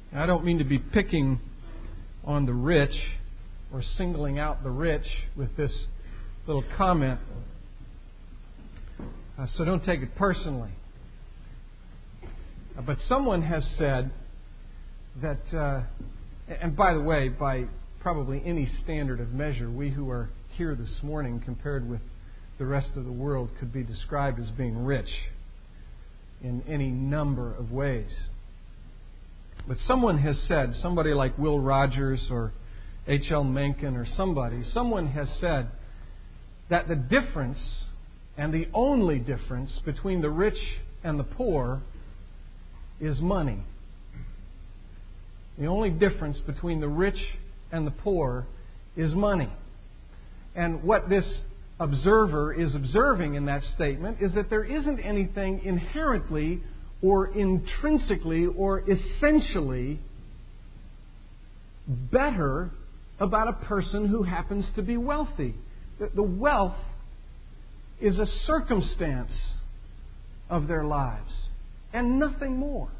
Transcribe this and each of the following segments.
I don't mean to be picking on the rich or singling out the rich with this little comment, so don't take it personally. But someone has said that, and by the way, by probably any standard of measure, we who are here this morning compared with the rest of the world could be described as being rich in any number of ways. But someone has said, somebody like Will Rogers or H.L. Mencken or someone has said that the difference, and the only difference, between the rich and the poor is money. The only difference between the rich and the poor is money. And what this observer is observing in that statement is that there isn't anything inherently or intrinsically or essentially better about a person who happens to be wealthy. The wealth is a circumstance of their lives and nothing more.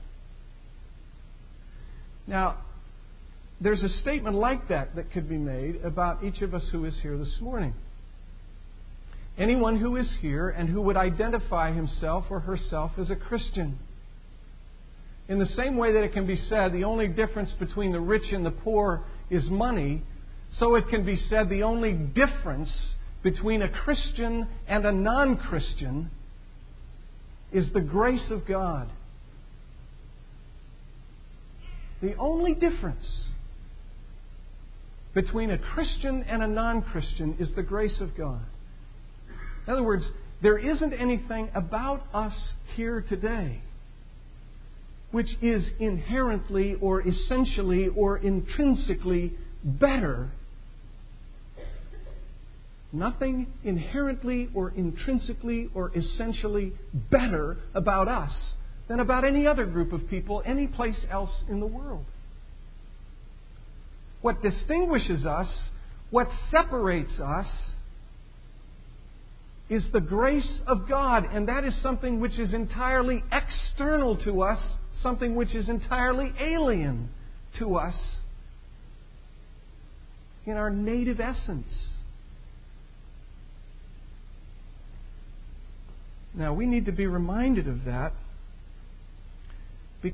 Now, there's a statement like that could be made about each of us who is here this morning. Anyone who is here and who would identify himself or herself as a Christian. In the same way that it can be said the only difference between the rich and the poor is money, so it can be said the only difference between a Christian and a non-Christian is the grace of God. The only difference between a Christian and a non-Christian is the grace of God. In other words, there isn't anything about us here today which is inherently or essentially or intrinsically better. Nothing inherently or intrinsically or essentially better about us than about any other group of people any place else in the world. What distinguishes us, what separates us, is the grace of God, and that is something which is entirely external to us, something which is entirely alien to us in our native essence. Now, we need to be reminded of that. Because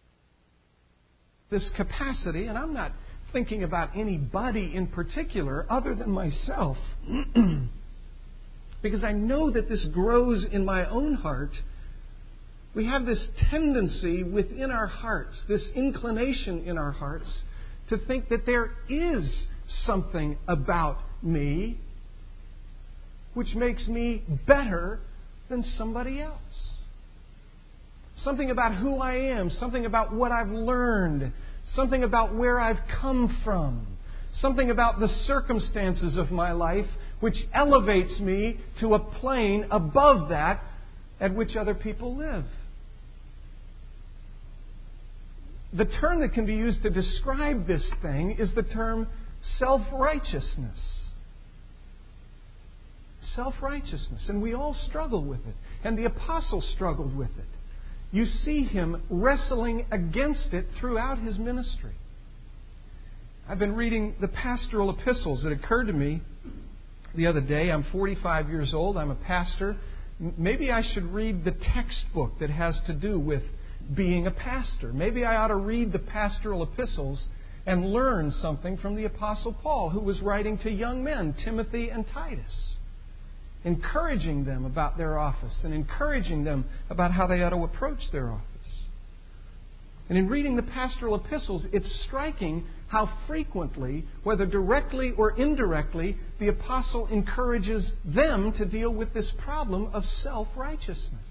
this capacity, and I'm not thinking about anybody in particular other than myself, because I know that this grows in my own heart. We have this tendency within our hearts, this inclination in our hearts, to think that there is something about me which makes me better than somebody else. Something about who I am, something about what I've learned, something about where I've come from, something about the circumstances of my life which elevates me to a plane above that at which other people live. The term that can be used to describe this thing is the term self-righteousness. Self-righteousness. And we all struggle with it. And the apostle struggled with it. You see him wrestling against it throughout his ministry. I've been reading the pastoral epistles. It occurred to me the other day, I'm 45 years old, I'm a pastor. Maybe I should read the textbook that has to do with being a pastor. Maybe I ought to read the pastoral epistles and learn something from the Apostle Paul, who was writing to young men, Timothy and Titus, encouraging them about their office and encouraging them about how they ought to approach their office. And in reading the pastoral epistles, it's striking how frequently, whether directly or indirectly, the apostle encourages them to deal with this problem of self-righteousness.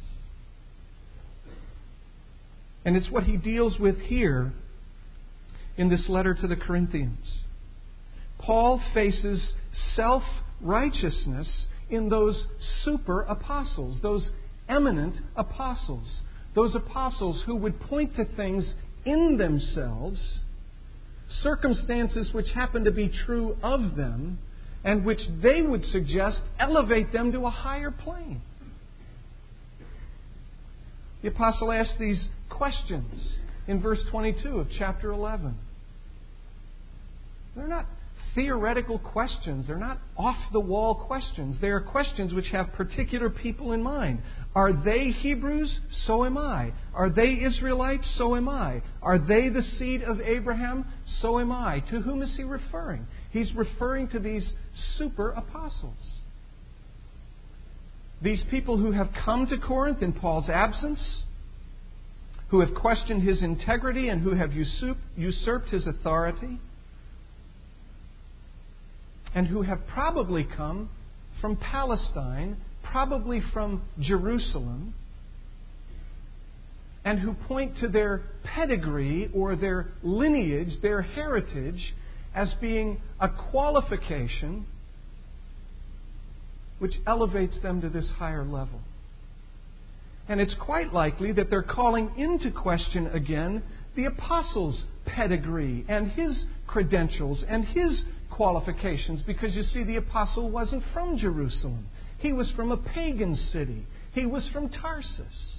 And it's what he deals with here in this letter to the Corinthians. Paul faces self-righteousness in those super apostles, those eminent apostles, those apostles who would point to things in themselves, circumstances which happen to be true of them, and which they would suggest elevate them to a higher plane. The apostle asks these questions. in verse 22 of chapter 11. They're not theoretical questions. They're not off-the-wall questions. They are questions which have particular people in mind. Are they Hebrews? So am I. Are they Israelites? So am I. Are they the seed of Abraham? So am I. To whom is he referring? He's referring to these super apostles. These people who have come to Corinth in Paul's absence, who have questioned his integrity and who have usurped his authority, and who have probably come from Palestine, probably from Jerusalem, and who point to their pedigree or their lineage, their heritage, as being a qualification which elevates them to this higher level. And it's quite likely that they're calling into question again the apostle's pedigree and his credentials and his qualifications, because you see, the apostle wasn't from Jerusalem. He was from a pagan city. He was from Tarsus.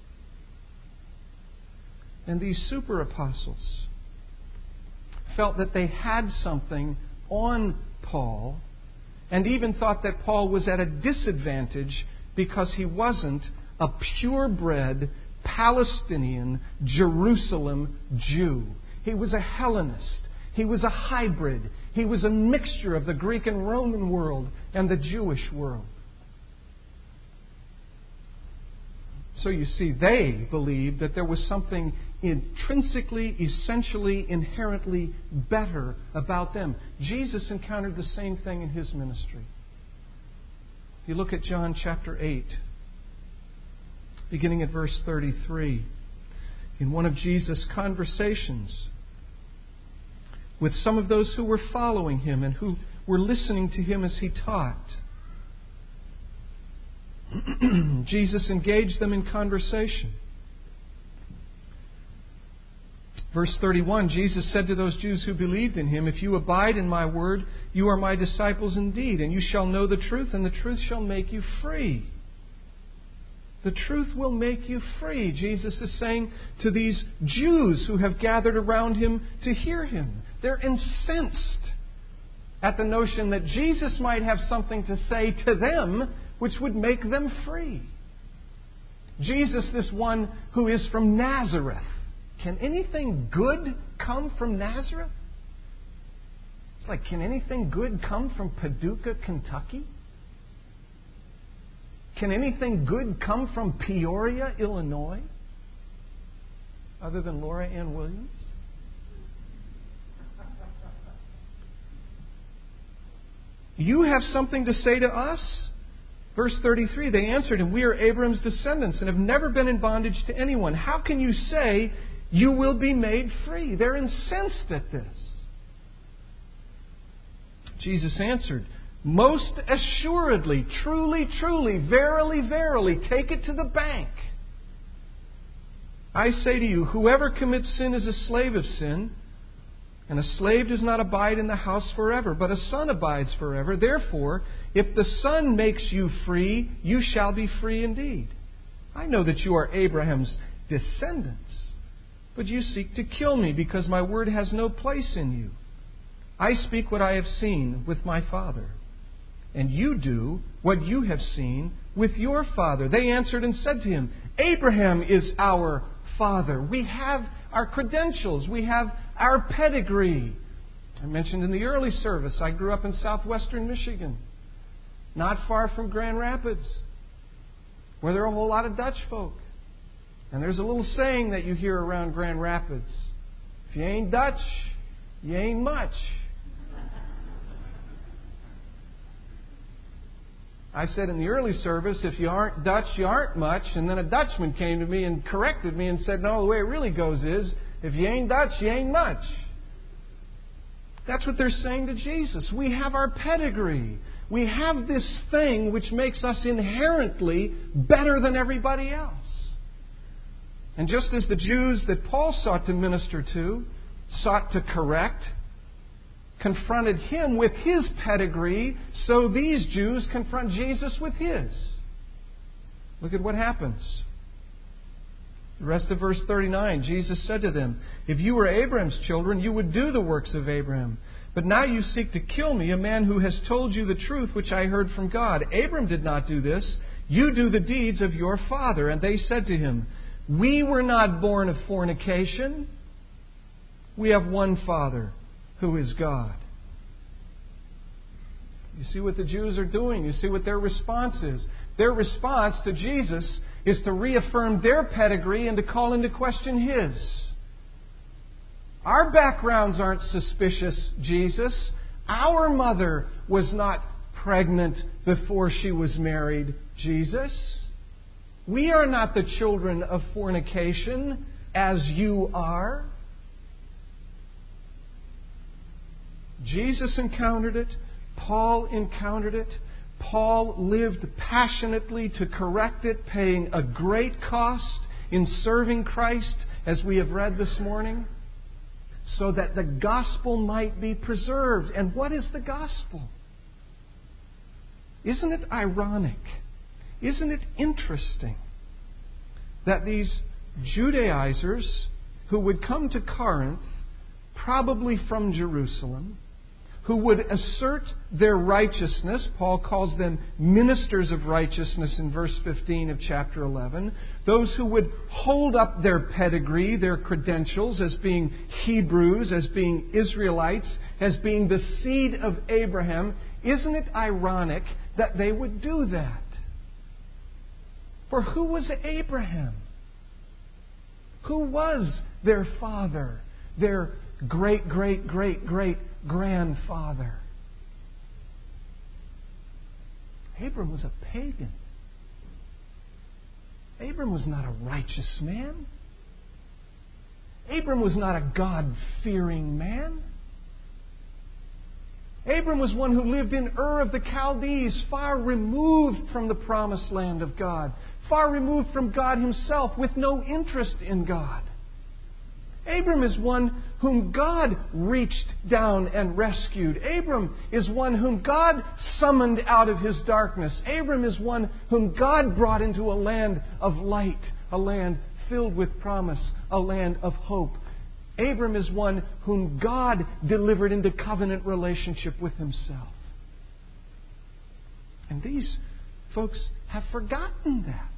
And these super apostles felt that they had something on Paul, and even thought that Paul was at a disadvantage because he wasn't a purebred Palestinian Jerusalem Jew. He was a Hellenist. He was a hybrid. He was a mixture of the Greek and Roman world and the Jewish world. So you see, they believed that there was something intrinsically, essentially, inherently better about them. Jesus encountered the same thing in His ministry. If you look at John chapter 8, beginning at verse 33, in one of Jesus' conversations with some of those who were following Him and who were listening to Him as He taught, Jesus engaged them in conversation. Verse 31, Jesus said to those Jews who believed in Him, "If you abide in my word, you are my disciples indeed, and you shall know the truth, and the truth shall make you free." The truth will make you free, Jesus is saying to these Jews who have gathered around Him to hear Him. They're incensed at the notion that Jesus might have something to say to them which would make them free. Jesus, this one who is from Nazareth. Can anything good come from Nazareth? It's like, can anything good come from Paducah, Kentucky? Can anything good come from Peoria, Illinois? Other than Laura Ann Williams? You have something to say to us? Verse 33, they answered Him, "We are Abraham's descendants and have never been in bondage to anyone. How can you say you will be made free?" They're incensed at this. Jesus answered, "Most assuredly, truly, truly, verily, verily, take it to the bank. I say to you, whoever commits sin is a slave of sin, and a slave does not abide in the house forever, but a son abides forever. Therefore, if the Son makes you free, you shall be free indeed. I know that you are Abraham's descendants, but you seek to kill me because my word has no place in you. I speak what I have seen with my Father, and you do what you have seen with your father." They answered and said to Him, "Abraham is our father. We have our credentials. We have our pedigree." I mentioned in the early service, I grew up in southwestern Michigan, not far from Grand Rapids, where there are a whole lot of Dutch folk. And there's a little saying that you hear around Grand Rapids: if you ain't Dutch, you ain't much. I said in the early service, if you aren't Dutch, you aren't much. And then a Dutchman came to me and corrected me and said, no, the way it really goes is, if you ain't Dutch, you ain't much. That's what they're saying to Jesus. We have our pedigree. We have this thing which makes us inherently better than everybody else. And just as the Jews that Paul sought to minister to, sought to correct, confronted Him with His pedigree, so these Jews confront Jesus with His. Look at what happens. The rest of verse 39, Jesus said to them, "If you were Abraham's children, you would do the works of Abraham. But now you seek to kill me, a man who has told you the truth which I heard from God. Abraham did not do this. You do the deeds of your father." And they said to him, "We were not born of fornication. We have one Father, who is God." You see what the Jews are doing. You see what their response is. Their response to Jesus is to reaffirm their pedigree and to call into question His. Our backgrounds aren't suspicious, Jesus. Our mother was not pregnant before she was married, Jesus. We are not the children of fornication as you are. Jesus encountered it. Paul encountered it. Paul lived passionately to correct it, paying a great cost in serving Christ, as we have read this morning, so that the gospel might be preserved. And what is the gospel? Isn't it ironic? Isn't it interesting that these Judaizers who would come to Corinth, probably from Jerusalem, who would assert their righteousness, Paul calls them ministers of righteousness in verse 15 of chapter 11, those who would hold up their pedigree, their credentials as being Hebrews, as being Israelites, as being the seed of Abraham, isn't it ironic that they would do that? For who was Abraham? Who was their father, their great-great-great-great-grandfather? Abram was a pagan. Abram was not a righteous man. Abram was not a God-fearing man. Abram was one who lived in Ur of the Chaldees, far removed from the promised land of God, far removed from God Himself, with no interest in God. Abram is one whom God reached down and rescued. Abram is one whom God summoned out of his darkness. Abram is one whom God brought into a land of light, a land filled with promise, a land of hope. Abram is one whom God delivered into covenant relationship with Himself. And these folks have forgotten that.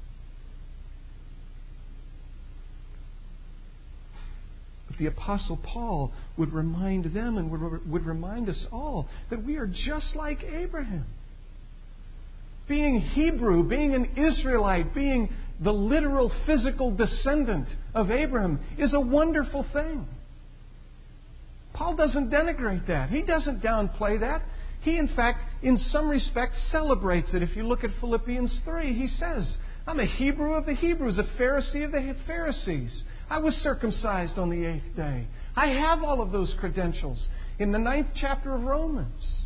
The Apostle Paul would remind them and would remind us all that we are just like Abraham. Being Hebrew, being an Israelite, being the literal physical descendant of Abraham is a wonderful thing. Paul doesn't denigrate that. He doesn't downplay that. He, in fact, in some respects, celebrates it. If you look at Philippians 3, he says, "I'm a Hebrew of the Hebrews, a Pharisee of the Pharisees. I was circumcised on the 8th day. I have all of those credentials." In the 9th chapter of Romans,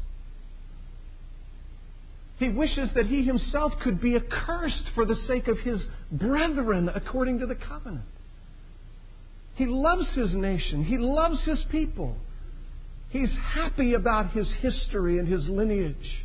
he wishes that he himself could be accursed for the sake of his brethren according to the covenant. He loves his nation. He loves his people. He's happy about his history and his lineage.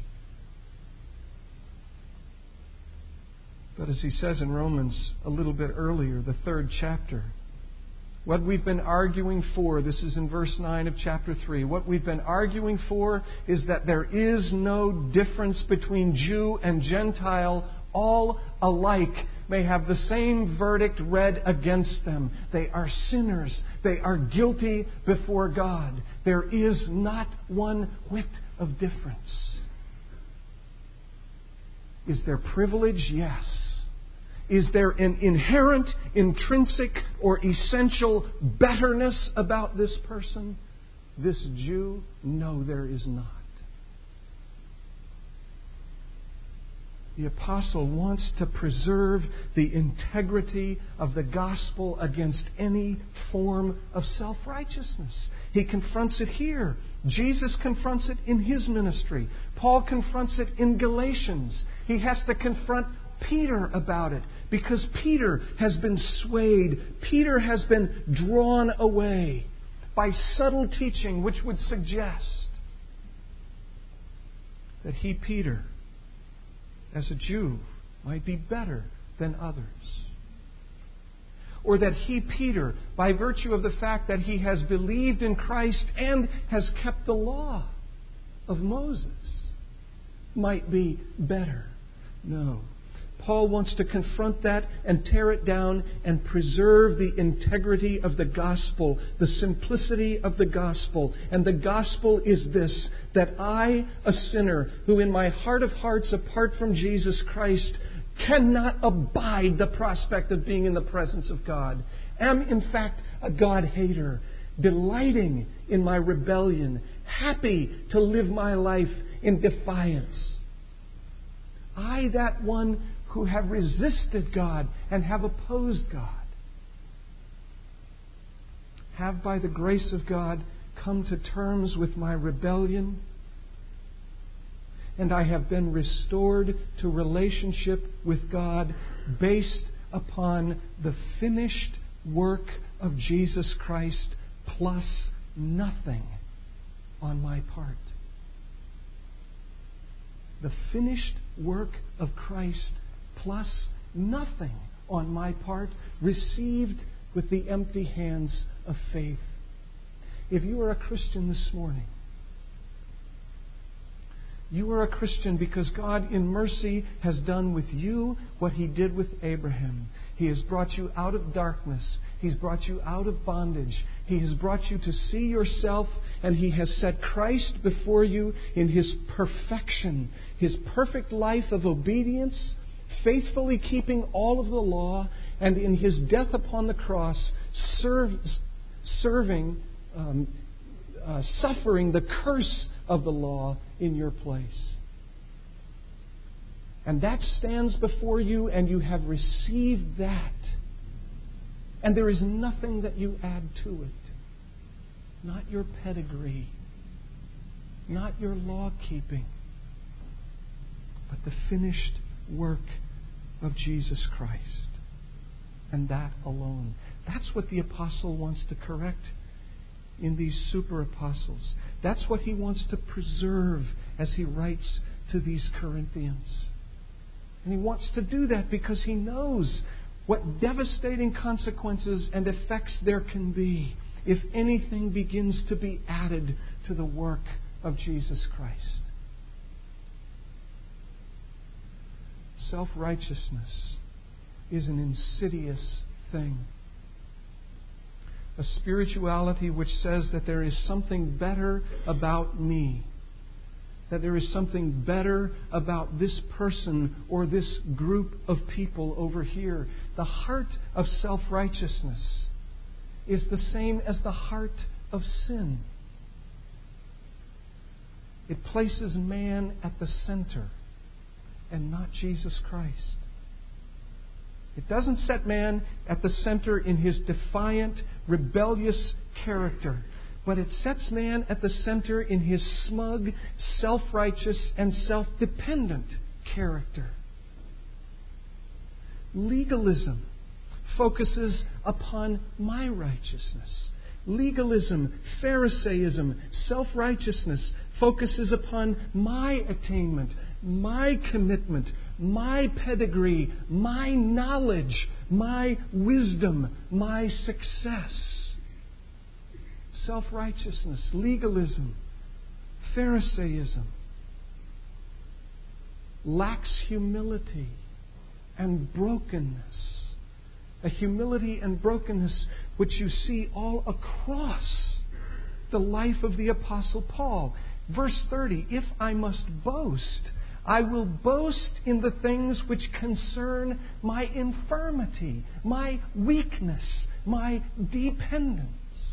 But as he says in Romans a little bit earlier, the 3rd chapter, what we've been arguing for, this is in verse 9 of chapter 3, what we've been arguing for is that there is no difference between Jew and Gentile. All alike may have the same verdict read against them. They are sinners. They are guilty before God. There is not one whit of difference. Is there privilege? Yes. Is there an inherent, intrinsic, or essential betterness about this person, this Jew? No, there is not. The apostle wants to preserve the integrity of the gospel against any form of self-righteousness. He confronts it here. Jesus confronts it in His ministry. Paul confronts it in Galatians. He has to confront Peter about it because Peter has been swayed. Peter has been drawn away by subtle teaching which would suggest that he, Peter, as a Jew, might be better than others. or that he, Peter, by virtue of the fact that he has believed in Christ and has kept the law of Moses, might be better. No. Paul wants to confront that and tear it down and preserve the integrity of the gospel, the simplicity of the gospel. And the gospel is this, that I, a sinner, who in my heart of hearts, apart from Jesus Christ, cannot abide the prospect of being in the presence of God, am in fact a God-hater, delighting in my rebellion, happy to live my life in defiance. I, that one who have resisted God and have opposed God, have by the grace of God come to terms with my rebellion, and I have been restored to relationship with God based upon the finished work of Jesus Christ plus nothing on my part. The finished work of Christ plus nothing on my part, received with the empty hands of faith. If you are a Christian this morning, you are a Christian because God in mercy has done with you what He did with Abraham. He has brought you out of darkness. He's brought you out of bondage. He has brought you to see yourself, and He has set Christ before you in His perfection, His perfect life of obedience, faithfully keeping all of the law, and in His death upon the cross, suffering the curse of the law in your place. And that stands before you, and you have received that. And there is nothing that you add to it. Not your pedigree, not your law keeping, but the finished work of Jesus Christ. And that alone. That's what the apostle wants to correct in these super apostles. That's what he wants to preserve as he writes to these Corinthians. And he wants to do that because he knows what devastating consequences and effects there can be if anything begins to be added to the work of Jesus Christ. Self-righteousness is an insidious thing. A spirituality which says that there is something better about me, that there is something better about this person or this group of people over here. The heart of self-righteousness is the same as the heart of sin. It places man at the center and not Jesus Christ. It doesn't set man at the center in his defiant, rebellious character, but it sets man at the center in his smug, self-righteous, and self-dependent character. Legalism focuses upon my righteousness. Legalism, Pharisaism, self-righteousness focuses upon my attainment, my commitment, my pedigree, my knowledge, my wisdom, my success. Self-righteousness, legalism, Pharisaism lacks humility and brokenness. A humility and brokenness which you see all across the life of the Apostle Paul. Verse 30, if I must boast, I will boast in the things which concern my infirmity, my weakness, my dependence.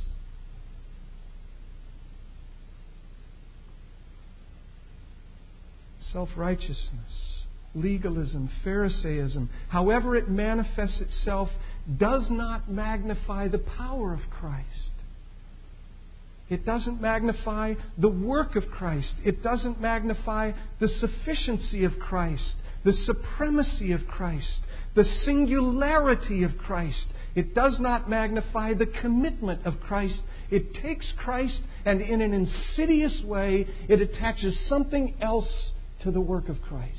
Self-righteousness, legalism, Pharisaism, however it manifests itself, does not magnify the power of Christ. It doesn't magnify the work of Christ. It doesn't magnify the sufficiency of Christ, the supremacy of Christ, the singularity of Christ. It does not magnify the commitment of Christ. It takes Christ and in an insidious way, it attaches something else to the work of Christ.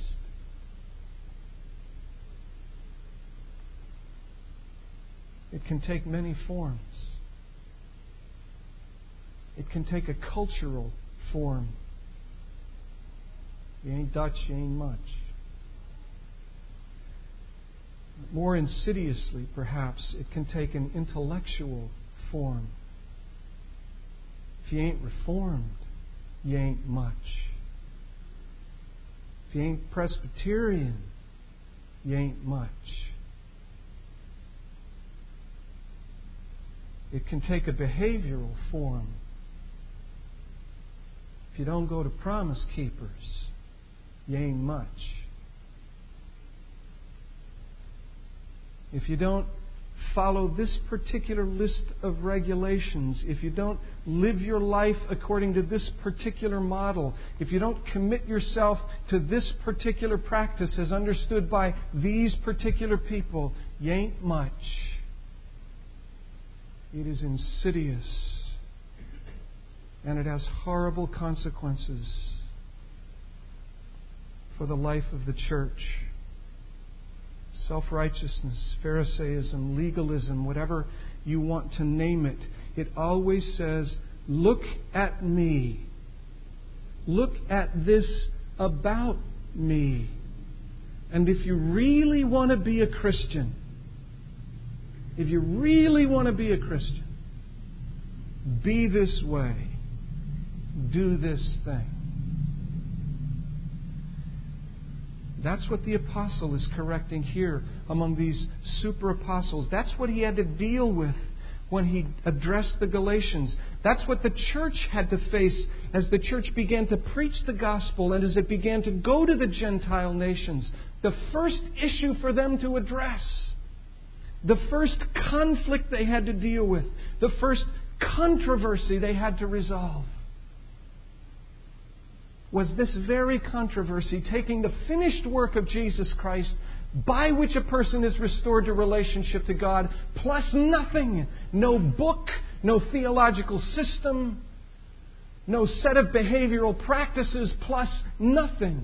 It can take many forms. It can take a cultural form. You ain't Dutch, you ain't much. More insidiously, perhaps, it can take an intellectual form. If you ain't Reformed, you ain't much. If you ain't Presbyterian, you ain't much. It can take a behavioral form. If you don't go to Promise Keepers, you ain't much. If you don't follow this particular list of regulations, if you don't live your life according to this particular model, if you don't commit yourself to this particular practice as understood by these particular people, you ain't much. It is insidious, and it has horrible consequences for the life of the church. Self-righteousness, Pharisaism, legalism, whatever you want to name it, it always says, look at me. Look at this about me. And if you really want to be a Christian, be this way. Do this thing. That's what the apostle is correcting here among these super apostles. That's what he had to deal with when he addressed the Galatians. That's what the church had to face as the church began to preach the gospel and as it began to go to the Gentile nations. The first issue for them to address, the first conflict they had to deal with, the first controversy they had to resolve, was this very controversy, taking the finished work of Jesus Christ, by which a person is restored to relationship to God, plus nothing. No book, no theological system, no set of behavioral practices, plus nothing.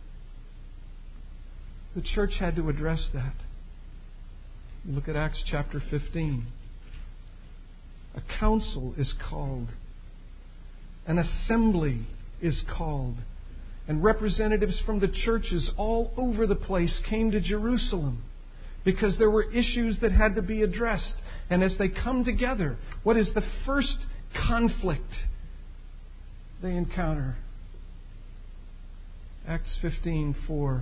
The church had to address that. You look at Acts chapter 15. A council is called. An assembly is called. And representatives from the churches all over the place came to Jerusalem because there were issues that had to be addressed. And as they come together, what is the first conflict they encounter? Acts 15:4.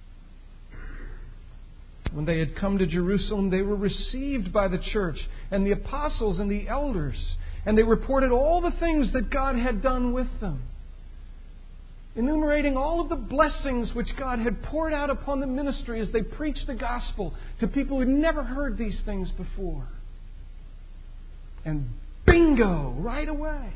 When they had come to Jerusalem, they were received by the church and the apostles and the elders. And they reported all the things that God had done with them, enumerating all of the blessings which God had poured out upon the ministry as they preached the gospel to people who had never heard these things before. And bingo, right away.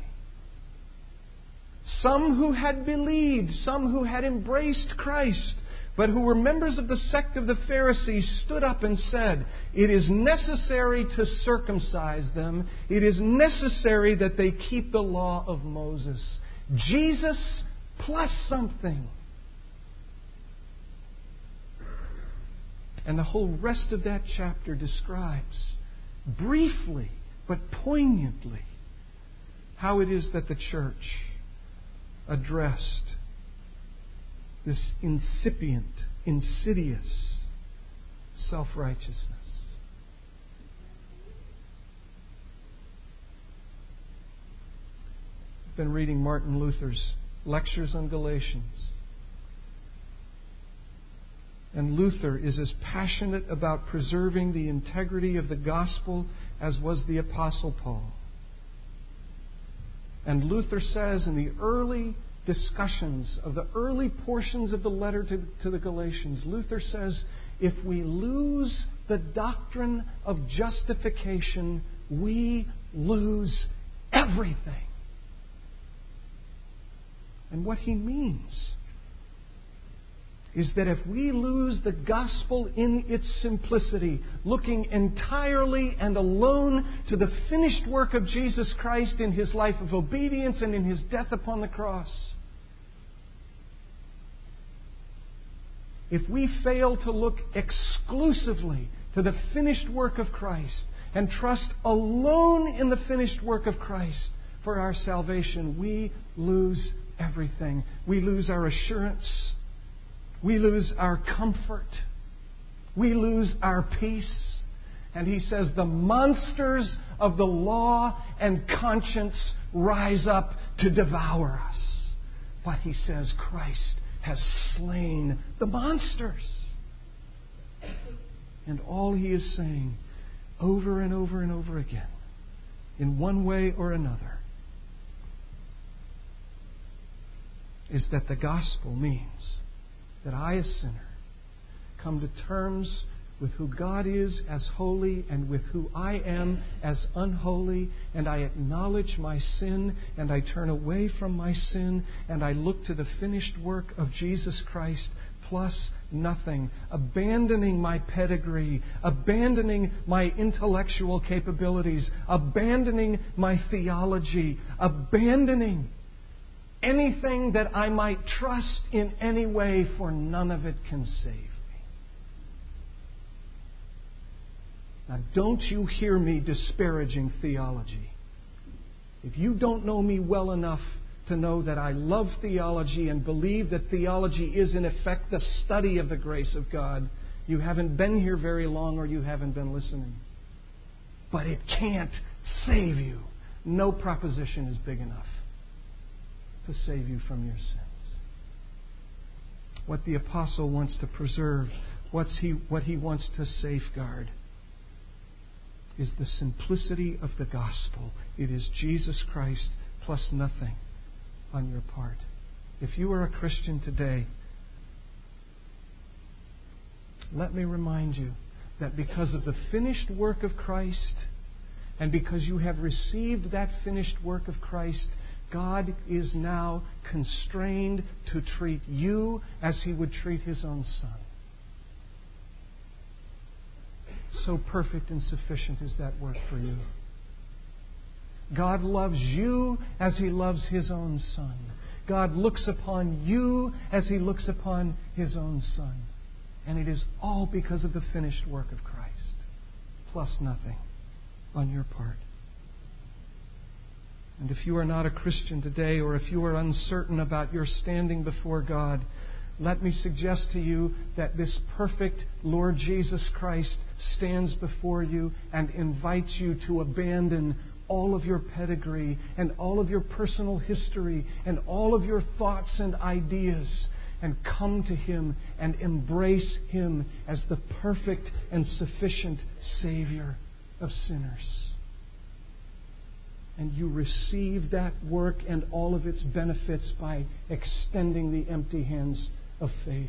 Some who had believed, some who had embraced Christ, but who were members of the sect of the Pharisees, stood up and said, it is necessary to circumcise them. It is necessary that they keep the law of Moses. Jesus plus something. And the whole rest of that chapter describes, briefly but poignantly, how it is that the church addressed this incipient, insidious self-righteousness. I've been reading Martin Luther's Lectures on Galatians. And Luther is as passionate about preserving the integrity of the gospel as was the Apostle Paul. And Luther says in the early discussions of the early portions of the letter to the Galatians, Luther says, if we lose the doctrine of justification, we lose everything. And what he means is that if we lose the gospel in its simplicity, looking entirely and alone to the finished work of Jesus Christ in His life of obedience and in His death upon the cross, if we fail to look exclusively to the finished work of Christ and trust alone in the finished work of Christ for our salvation, we lose everything. We lose our assurance. We lose our comfort. We lose our peace. And he says the monsters of the law and conscience rise up to devour us. But he says Christ has slain the monsters. And all he is saying over and over and over again, in one way or another, is that the gospel means that I, a sinner, come to terms with who God is as holy and with who I am as unholy, and I acknowledge my sin and I turn away from my sin and I look to the finished work of Jesus Christ plus nothing, abandoning my pedigree, abandoning my intellectual capabilities, abandoning my theology, abandoning anything that I might trust in any way, for none of it can save me. Now, don't you hear me disparaging theology. If you don't know me well enough to know that I love theology and believe that theology is in effect the study of the grace of God, you haven't been here very long or you haven't been listening. But it can't save you. No proposition is big enough to save you from your sins. What the apostle wants to preserve, what he wants to safeguard, is the simplicity of the gospel. It is Jesus Christ plus nothing on your part. If you are a Christian today, let me remind you that because of the finished work of Christ, and because you have received that finished work of Christ, God is now constrained to treat you as He would treat His own Son. So perfect and sufficient is that work for you. God loves you as He loves His own Son. God looks upon you as He looks upon His own Son. And it is all because of the finished work of Christ, plus nothing on your part. And if you are not a Christian today, or if you are uncertain about your standing before God, let me suggest to you that this perfect Lord Jesus Christ stands before you and invites you to abandon all of your pedigree and all of your personal history and all of your thoughts and ideas, and come to Him and embrace Him as the perfect and sufficient Savior of sinners. And you receive that work and all of its benefits by extending the empty hands of faith.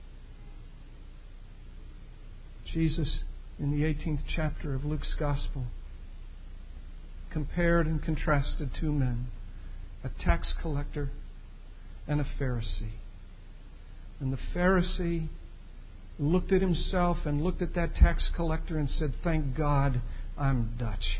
Jesus, in the 18th chapter of Luke's Gospel, compared and contrasted two men, a tax collector and a Pharisee. And the Pharisee looked at himself and looked at that tax collector and said, "Thank God I'm Dutch.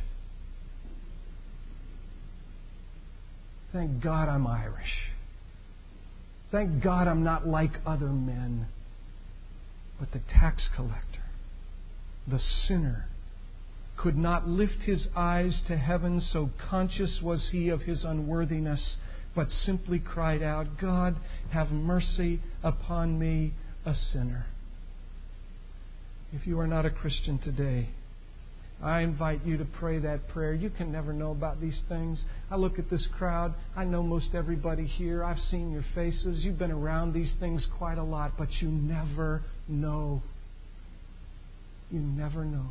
Thank God I'm Irish. Thank God I'm not like other men." But the tax collector, the sinner, could not lift his eyes to heaven, so conscious was he of his unworthiness, but simply cried out, "God, have mercy upon me, a sinner." If you are not a Christian today, I invite you to pray that prayer. You can never know about these things. I look at this crowd. I know most everybody here. I've seen your faces. You've been around these things quite a lot, but you never know. You never know.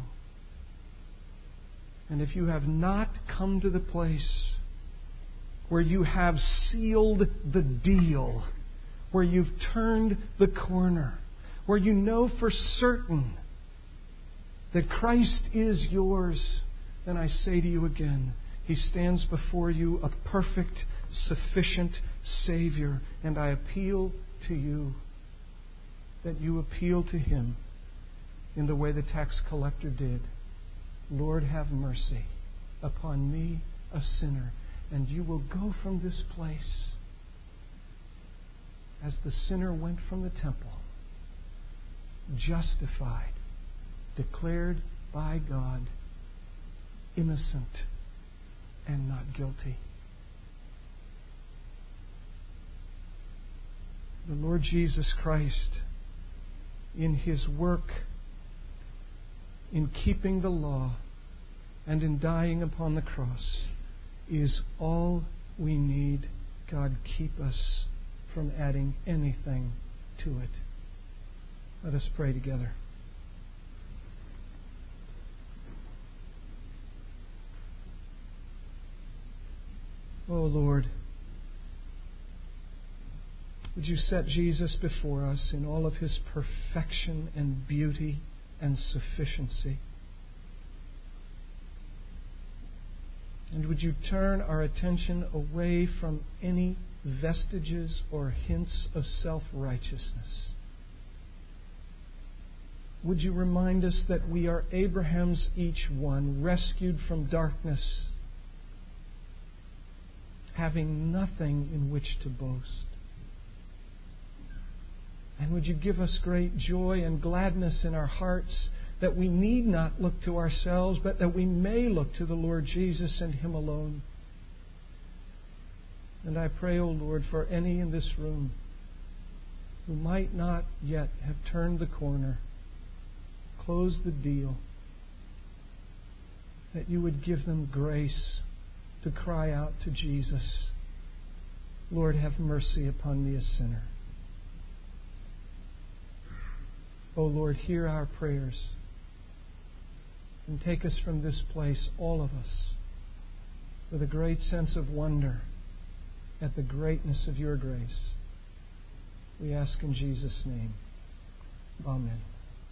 And if you have not come to the place where you have sealed the deal, where you've turned the corner, where you know for certain that Christ is yours, then I say to you again, He stands before you, a perfect, sufficient Savior. And I appeal to you that you appeal to Him in the way the tax collector did. "Lord, have mercy upon me, a sinner." And you will go from this place as the sinner went from the temple, justified, declared by God innocent and not guilty. The Lord Jesus Christ, in His work, in keeping the law, and in dying upon the cross, is all we need. God, keep us from adding anything to it. Let us pray together. Oh Lord, would You set Jesus before us in all of His perfection and beauty and sufficiency? And would You turn our attention away from any vestiges or hints of self-righteousness? Would You remind us that we are Abraham's each one, rescued from darkness, having nothing in which to boast? And would You give us great joy and gladness in our hearts, that we need not look to ourselves, but that we may look to the Lord Jesus and Him alone. And I pray, O Lord, for any in this room who might not yet have turned the corner, closed the deal, that You would give them grace to cry out to Jesus, Lord, have mercy upon me, a sinner. O Lord, hear our prayers and take us from this place, all of us, with a great sense of wonder at the greatness of Your grace. We ask in Jesus' name. Amen.